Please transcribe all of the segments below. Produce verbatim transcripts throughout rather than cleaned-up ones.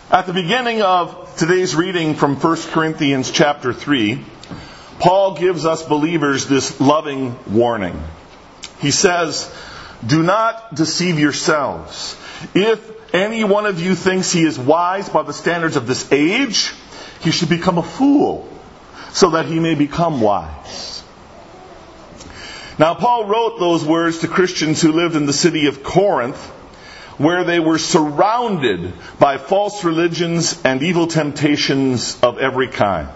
At the beginning of today's reading from First Corinthians chapter three, Paul gives us believers this loving warning. He says, "Do not deceive yourselves. If any one of you thinks he is wise by the standards of this age, he should become a fool, so that he may become wise." Now, Paul wrote those words to Christians who lived in the city of Corinth, where they were surrounded by false religions and evil temptations of every kind.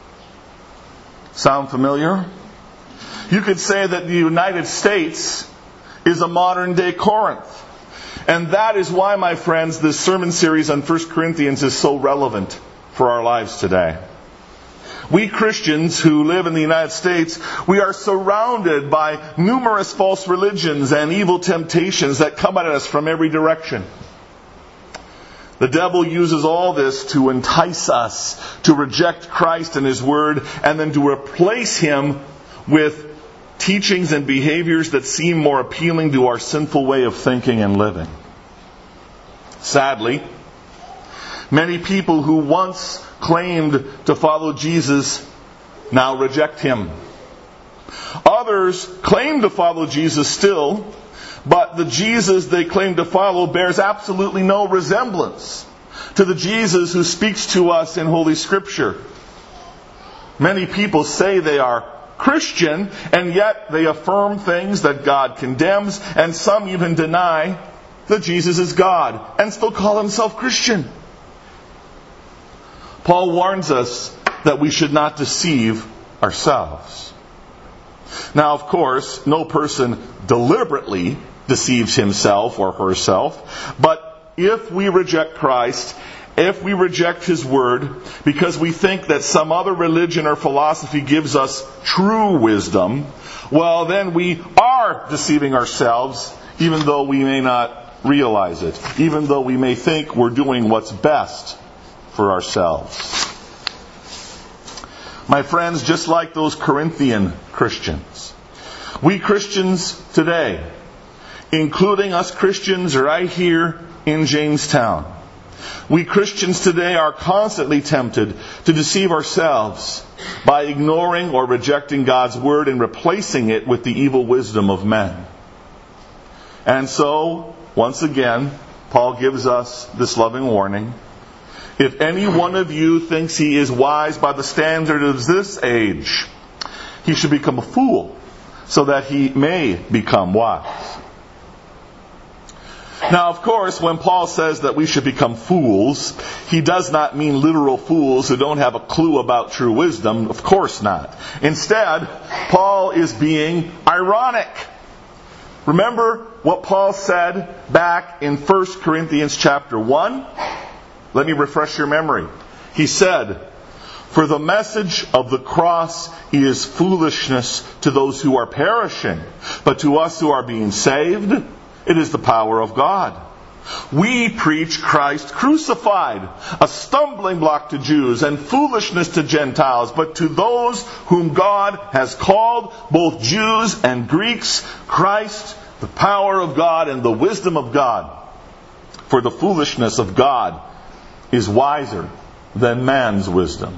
Sound familiar? You could say that the United States is a modern-day Corinth. And that is why, my friends, this sermon series on First Corinthians is so relevant for our lives today. We Christians who live in the United States, we are surrounded by numerous false religions and evil temptations that come at us from every direction. The devil uses all this to entice us to reject Christ and His Word, and then to replace Him with teachings and behaviors that seem more appealing to our sinful way of thinking and living. Sadly, many people who once claimed to follow Jesus now reject Him. Others claim to follow Jesus still, but the Jesus they claim to follow bears absolutely no resemblance to the Jesus who speaks to us in Holy Scripture. Many people say they are Christian, and yet they affirm things that God condemns, and some even deny that Jesus is God, and still call themselves Christian. Paul warns us that we should not deceive ourselves. Now, of course, no person deliberately deceives himself or herself, but if we reject Christ, if we reject His Word, because we think that some other religion or philosophy gives us true wisdom, well, then we are deceiving ourselves, even though we may not realize it, even though we may think we're doing what's best for ourselves. My friends, just like those Corinthian Christians, we Christians today, including us Christians right here in Jamestown, we Christians today are constantly tempted to deceive ourselves by ignoring or rejecting God's Word and replacing it with the evil wisdom of men. And so, once again, Paul gives us this loving warning. If any one of you thinks he is wise by the standard of this age, he should become a fool, so that he may become wise. Now, of course, when Paul says that we should become fools, he does not mean literal fools who don't have a clue about true wisdom. Of course not. Instead, Paul is being ironic. Remember what Paul said back in First Corinthians chapter one? Let me refresh your memory. He said, "For the message of the cross is foolishness to those who are perishing, but to us who are being saved, it is the power of God. We preach Christ crucified, a stumbling block to Jews and foolishness to Gentiles, but to those whom God has called, both Jews and Greeks, Christ, the power of God and the wisdom of God. For the foolishness of God is wiser than man's wisdom."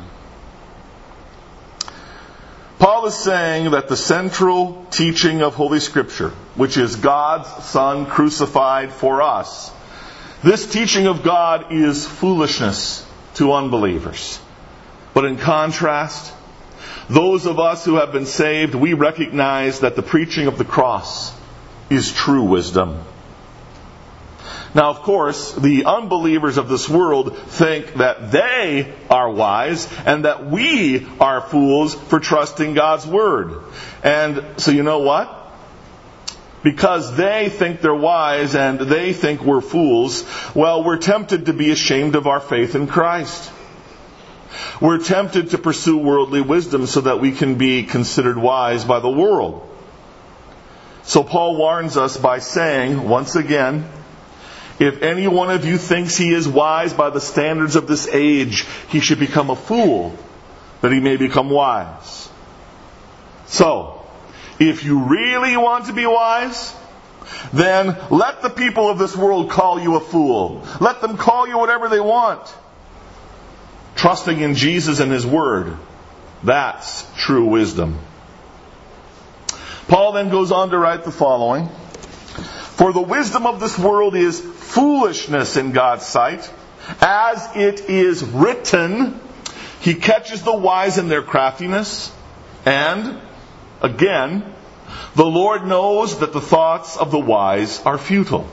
Paul is saying that the central teaching of Holy Scripture, which is God's Son crucified for us, this teaching of God is foolishness to unbelievers. But in contrast, those of us who have been saved, we recognize that the preaching of the cross is true wisdom. Now, of course, the unbelievers of this world think that they are wise and that we are fools for trusting God's Word. And so you know what? Because they think they're wise and they think we're fools, well, we're tempted to be ashamed of our faith in Christ. We're tempted to pursue worldly wisdom so that we can be considered wise by the world. So Paul warns us by saying, once again, if any one of you thinks he is wise by the standards of this age, he should become a fool, that he may become wise. So, if you really want to be wise, then let the people of this world call you a fool. Let them call you whatever they want. trusting in Jesus and His Word. That's true wisdom. Paul then goes on to write the following. For the wisdom of this world is foolishness in God's sight. As it is written, He catches the wise in their craftiness. And, again, the Lord knows that the thoughts of the wise are futile.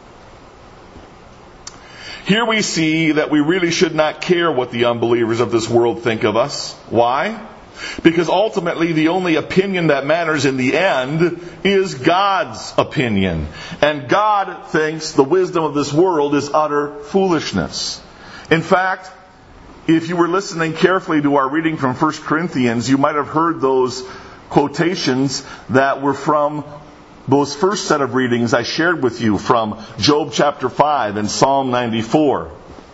Here we see that we really should not care what the unbelievers of this world think of us. Why? Because ultimately the only opinion that matters in the end is God's opinion. And God thinks the wisdom of this world is utter foolishness. In fact, if you were listening carefully to our reading from First Corinthians, you might have heard those quotations that were from those first set of readings I shared with you from Job chapter five and Psalm ninety-four.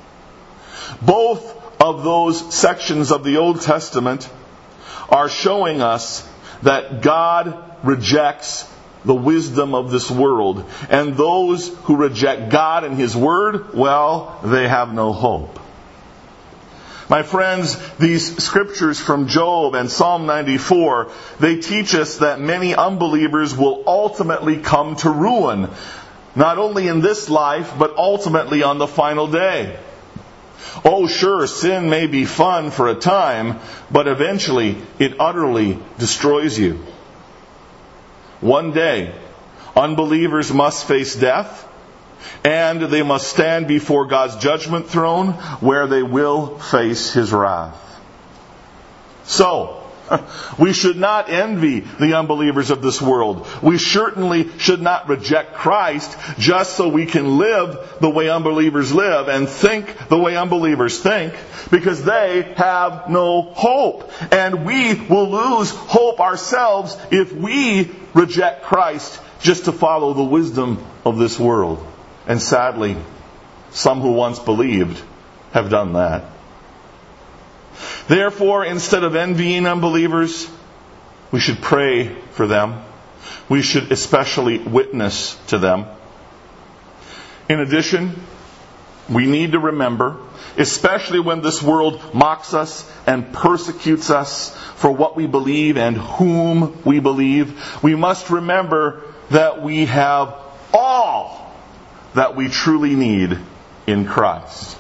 Both of those sections of the Old Testament are showing us that God rejects the wisdom of this world. And those who reject God and His Word, well, they have no hope. My friends, these scriptures from Job and Psalm ninety-four, they teach us that many unbelievers will ultimately come to ruin, not only in this life, but ultimately on the final day. Oh, sure, sin may be fun for a time, but eventually it utterly destroys you. One day, unbelievers must face death, and they must stand before God's judgment throne, where they will face His wrath. So, we should not envy the unbelievers of this world. We certainly should not reject Christ just so we can live the way unbelievers live and think the way unbelievers think, because they have no hope. And we will lose hope ourselves if we reject Christ just to follow the wisdom of this world. And sadly, some who once believed have done that. Therefore, instead of envying unbelievers, we should pray for them. We should especially witness to them. In addition, we need to remember, especially when this world mocks us and persecutes us for what we believe and whom we believe, we must remember that we have all that we truly need in Christ.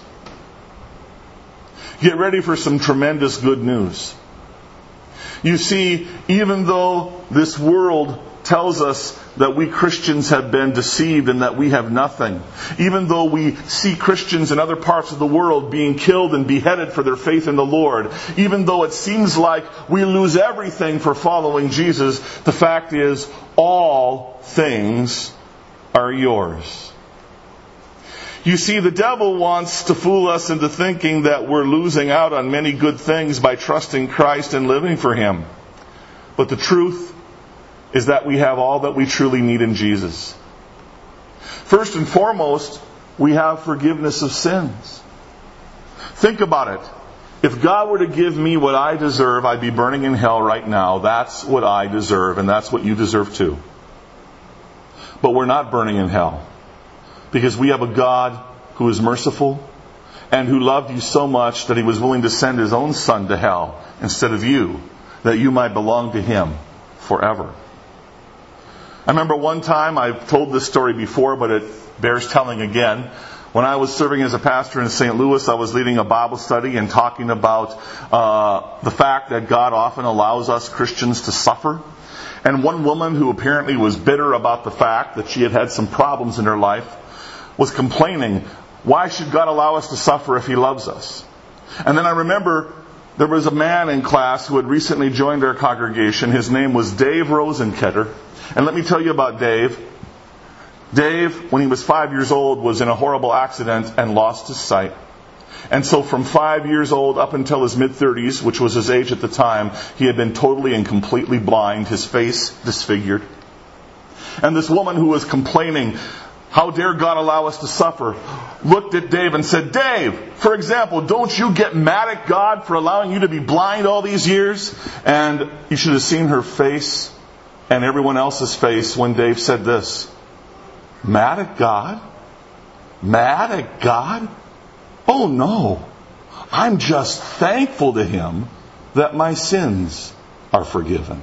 Get ready for some tremendous good news. You see, even though this world tells us that we Christians have been deceived and that we have nothing, even though we see Christians in other parts of the world being killed and beheaded for their faith in the Lord, even though it seems like we lose everything for following Jesus, the fact is, all things are yours. You see, the devil wants to fool us into thinking that we're losing out on many good things by trusting Christ and living for Him. But the truth is that we have all that we truly need in Jesus. First and foremost, we have forgiveness of sins. Think about it. If God were to give me what I deserve, I'd be burning in hell right now. That's what I deserve, and that's what you deserve too. But we're not burning in hell, because we have a God who is merciful and who loved you so much that He was willing to send His own Son to hell instead of you, that you might belong to Him forever. I remember one time, I've told this story before, but it bears telling again. When I was serving as a pastor in Saint Louis, I was leading a Bible study and talking about uh, the fact that God often allows us Christians to suffer. And one woman who apparently was bitter about the fact that she had had some problems in her life was complaining, why should God allow us to suffer if He loves us? And then I remember there was a man in class who had recently joined our congregation. His name was Dave Rosenketter. And let me tell you about Dave. Dave, when he was five years old, was in a horrible accident and lost his sight. And so from five years old up until his mid-thirties, which was his age at the time, he had been totally and completely blind, his face disfigured. And this woman who was complaining, how dare God allow us to suffer, looked at Dave and said, Dave, for example, don't you get mad at God for allowing you to be blind all these years? And you should have seen her face and everyone else's face when Dave said this. Mad at God? Mad at God? Oh no. I'm just thankful to Him that my sins are forgiven.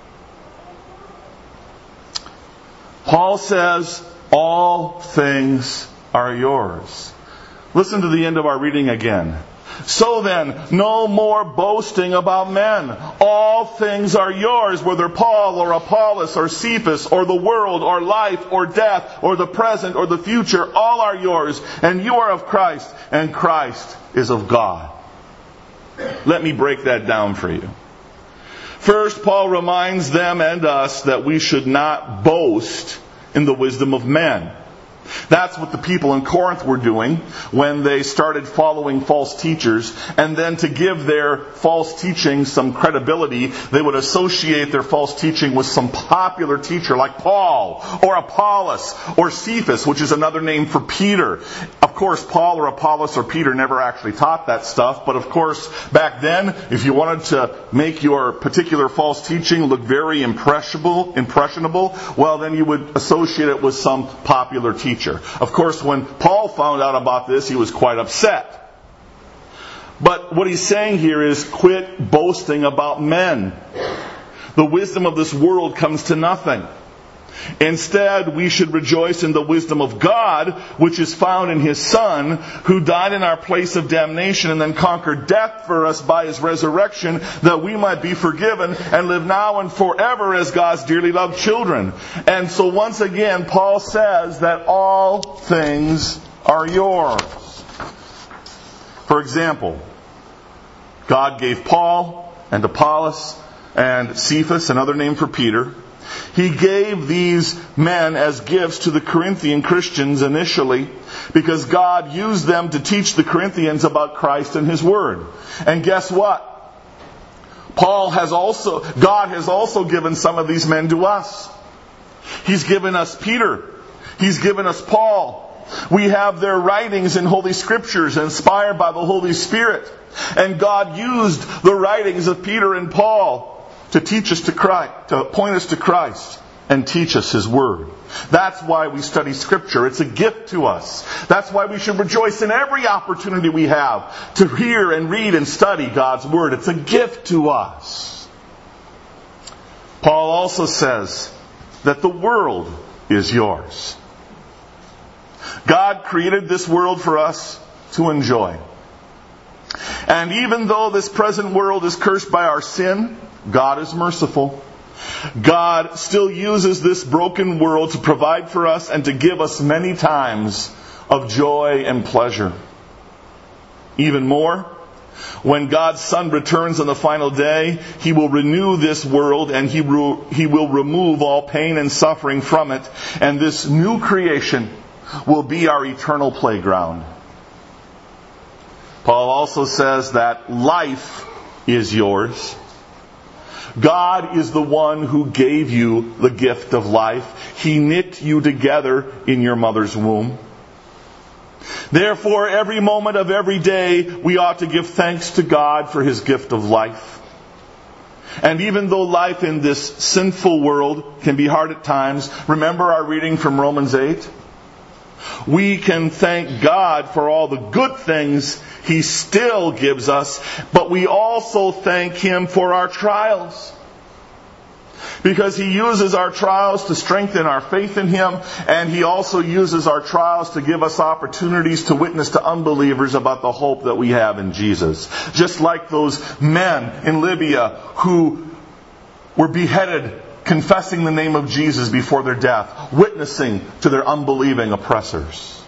Paul says, all things are yours. Listen to the end of our reading again. So then, no more boasting about men. All things are yours, whether Paul or Apollos or Cephas or the world or life or death or the present or the future, all are yours, and you are of Christ, and Christ is of God. Let me break that down for you. First, Paul reminds them and us that we should not boast in the wisdom of men. That's what the people in Corinth were doing when they started following false teachers. And then to give their false teaching some credibility, they would associate their false teaching with some popular teacher like Paul or Apollos or Cephas, which is another name for Peter. Of course, Paul or Apollos or Peter never actually taught that stuff. But of course, back then, if you wanted to make your particular false teaching look very impressionable, impressionable, well, then you would associate it with some popular teacher. Of course, when Paul found out about this, he was quite upset. But what he's saying here is, quit boasting about men. The wisdom of this world comes to nothing. Instead, we should rejoice in the wisdom of God, which is found in His Son, who died in our place of damnation and then conquered death for us by His resurrection, that we might be forgiven and live now and forever as God's dearly loved children. And so once again, Paul says that all things are yours. For example, God gave Paul and Apollos and Cephas, another name for Peter. He gave these men as gifts to the Corinthian Christians initially because God used them to teach the Corinthians about Christ and His Word. And guess what? Paul has also, God has also given some of these men to us. He's given us Peter. He's given us Paul. We have their writings in Holy Scriptures inspired by the Holy Spirit. And God used the writings of Peter and Paul to teach us to Christ, to point us to Christ and teach us His Word. That's why we study Scripture. It's a gift to us. That's why we should rejoice in every opportunity we have to hear and read and study God's Word. It's a gift to us. Paul also says that the world is yours. God created this world for us to enjoy. And even though this present world is cursed by our sin, God is merciful. God still uses this broken world to provide for us and to give us many times of joy and pleasure. Even more, when God's Son returns on the final day, He will renew this world and He will, he will remove all pain and suffering from it. And this new creation will be our eternal playground. Paul also says that life is yours. God is the one who gave you the gift of life. He knit you together in your mother's womb. Therefore, every moment of every day, we ought to give thanks to God for His gift of life. And even though life in this sinful world can be hard at times, remember our reading from Romans eight? We can thank God for all the good things He still gives us, but we also thank Him for our trials. Because He uses our trials to strengthen our faith in Him, and He also uses our trials to give us opportunities to witness to unbelievers about the hope that we have in Jesus. Just like those men in Libya who were beheaded confessing the name of Jesus before their death, witnessing to their unbelieving oppressors.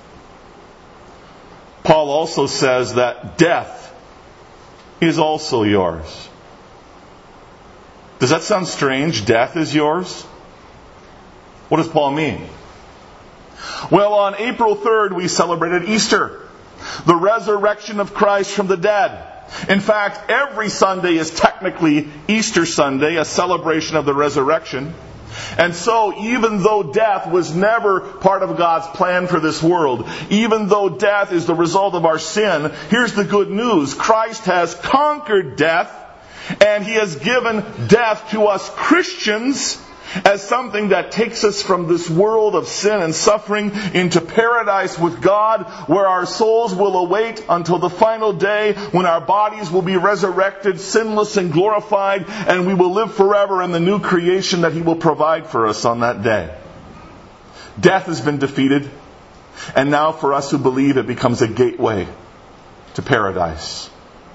Paul also says that death is also yours. Does that sound strange? Death is yours? What does Paul mean? Well, on April third, we celebrated Easter, the resurrection of Christ from the dead. In fact, every Sunday is technically Easter Sunday, a celebration of the resurrection. And so, even though death was never part of God's plan for this world, even though death is the result of our sin, here's the good news. Christ has conquered death, and He has given death to us Christians, as something that takes us from this world of sin and suffering into paradise with God, where our souls will await until the final day when our bodies will be resurrected, sinless and glorified, and we will live forever in the new creation that He will provide for us on that day. Death has been defeated, and now for us who believe, it becomes a gateway to paradise.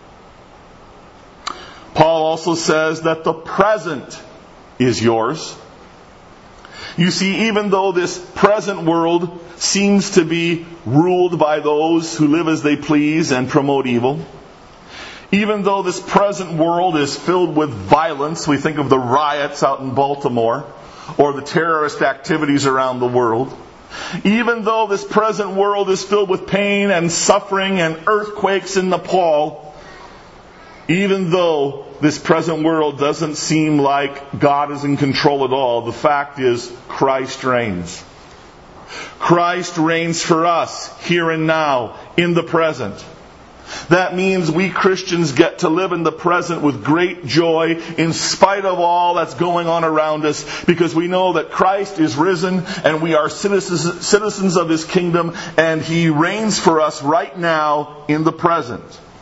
Paul also says that the present is yours. You see, even though this present world seems to be ruled by those who live as they please and promote evil, even though this present world is filled with violence, we think of the riots out in Baltimore, or the terrorist activities around the world, even though this present world is filled with pain and suffering and earthquakes in Nepal, even though this present world doesn't seem like God is in control at all, the fact is Christ reigns. Christ reigns for us here and now, in the present. That means we Christians get to live in the present with great joy in spite of all that's going on around us, because we know that Christ is risen and we are citizens, citizens of His kingdom, and He reigns for us right now in the present.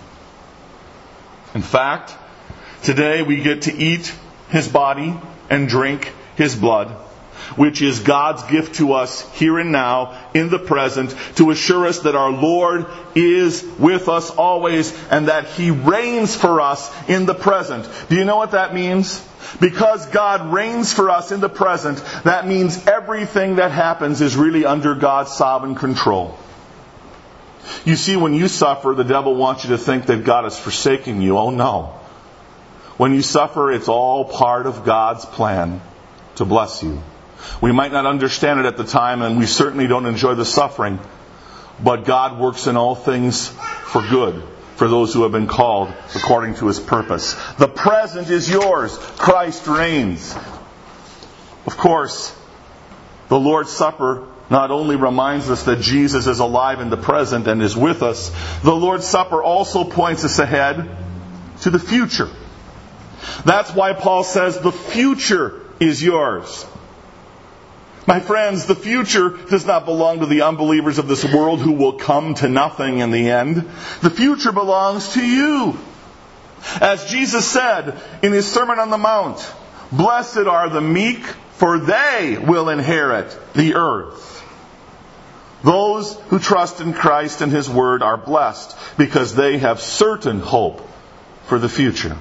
In fact, today we get to eat His body and drink His blood, which is God's gift to us here and now in the present, to assure us that our Lord is with us always and that He reigns for us in the present. Do you know what that means? Because God reigns for us in the present, that means everything that happens is really under God's sovereign control. You see, when you suffer, the devil wants you to think that God is forsaking you. Oh no. When you suffer, it's all part of God's plan to bless you. We might not understand it at the time, and we certainly don't enjoy the suffering, but God works in all things for good for those who have been called according to His purpose. The present is yours. Christ reigns. Of course, the Lord's Supper not only reminds us that Jesus is alive in the present and is with us, the Lord's Supper also points us ahead to the future. That's why Paul says the future is yours. My friends, the future does not belong to the unbelievers of this world who will come to nothing in the end. The future belongs to you. As Jesus said in His Sermon on the Mount, "Blessed are the meek, for they will inherit the earth." Those who trust in Christ and His Word are blessed because they have certain hope for the future.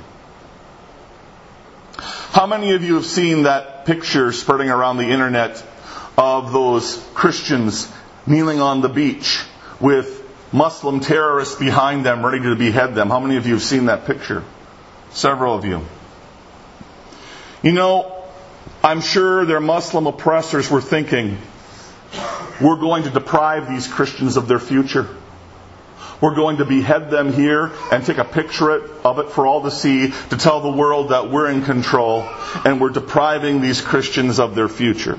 How many of you have seen that picture spreading around the internet of those Christians kneeling on the beach with Muslim terrorists behind them ready to behead them? How many of you have seen that picture? Several of you. You know, I'm sure their Muslim oppressors were thinking, we're going to deprive these Christians of their future. We're going to behead them here and take a picture of it for all to see, to tell the world that we're in control and we're depriving these Christians of their future.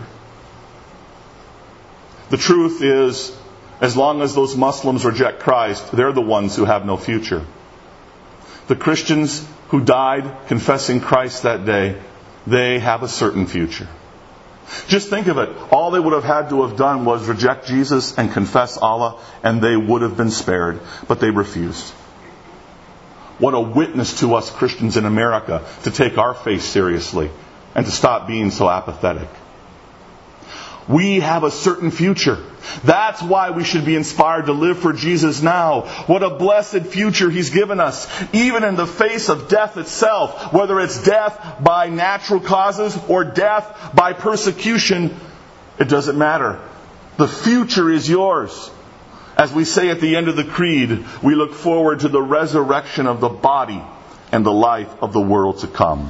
The truth is, as long as those Muslims reject Christ, they're the ones who have no future. The Christians who died confessing Christ that day, they have a certain future. Just think of it. All they would have had to have done was reject Jesus and confess Allah, and they would have been spared. But they refused. What a witness to us Christians in America to take our faith seriously and to stop being so apathetic. We have a certain future. That's why we should be inspired to live for Jesus now. What a blessed future He's given us, even in the face of death itself. Whether it's death by natural causes or death by persecution, it doesn't matter. The future is yours. As we say at the end of the Creed, we look forward to the resurrection of the body and the life of the world to come.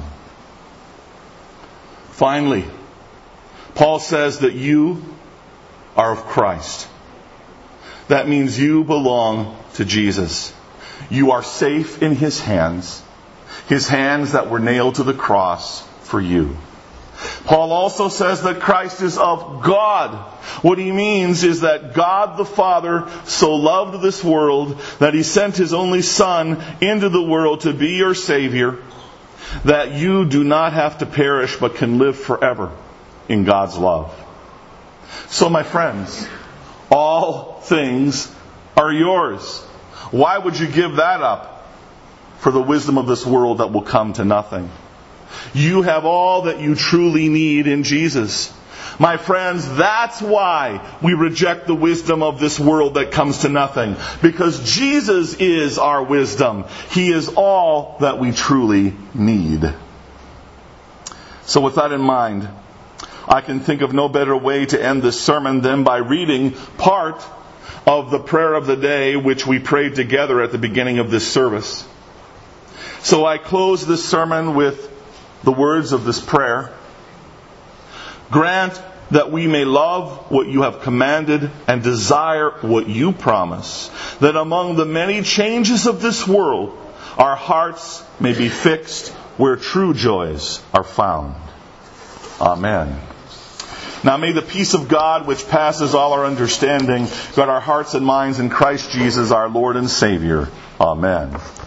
Finally, Paul says that you are of Christ. That means you belong to Jesus. You are safe in His hands. His hands that were nailed to the cross for you. Paul also says that Christ is of God. What he means is that God the Father so loved this world that He sent His only Son into the world to be your Savior, that you do not have to perish but can live forever in God's love. So my friends, all things are yours. Why would you give that up for the wisdom of this world that will come to nothing? You have all that you truly need in Jesus. My friends, that's why we reject the wisdom of this world that comes to nothing. Because Jesus is our wisdom. He is all that we truly need. So with that in mind, I can think of no better way to end this sermon than by reading part of the prayer of the day which we prayed together at the beginning of this service. So I close this sermon with the words of this prayer. Grant that we may love what you have commanded and desire what you promise, that among the many changes of this world, our hearts may be fixed where true joys are found. Amen. Now may the peace of God, which passes all our understanding, guard our hearts and minds in Christ Jesus, our Lord and Savior. Amen.